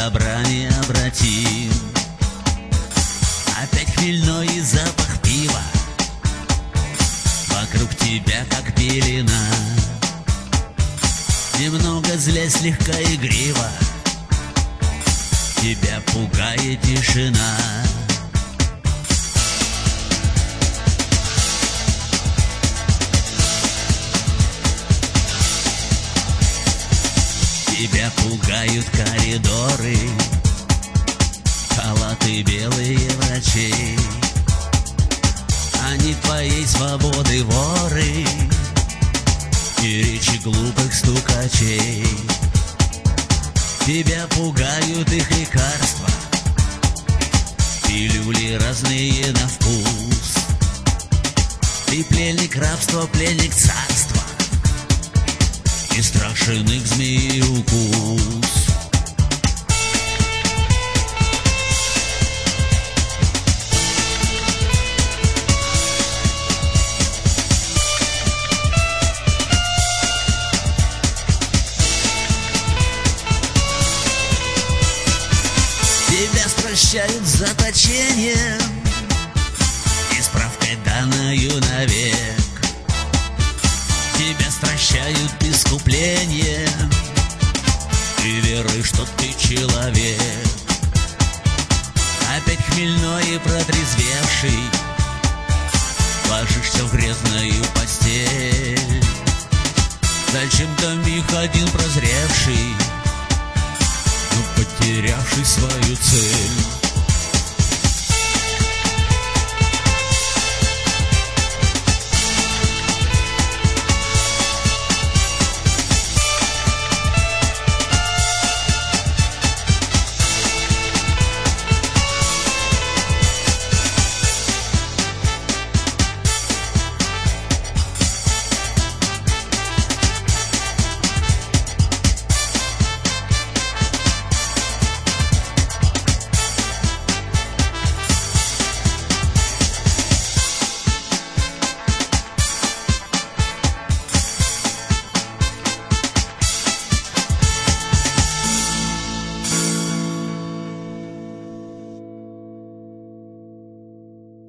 добра необратим. Опять хмельной запах пива, вокруг тебя как пелена. Немного злясь, слегка игриво, тебя пугает тишина. Тебя пугают коридоры, халаты белые врачей. Они твоей свободы воры и речи глупых стукачей. Тебя пугают их лекарства, пилюли разные на вкус. Ты пленник рабства, пленник царства, и страшен их змеи укус. Тебя стращают заточением и справкой данную навек. Тебя стращают искуплением и верой, что ты человек. Опять хмельной и протрезвевший ложишься в грязную постель. Зачем-то миг один прозревший, но потерявший свою цель.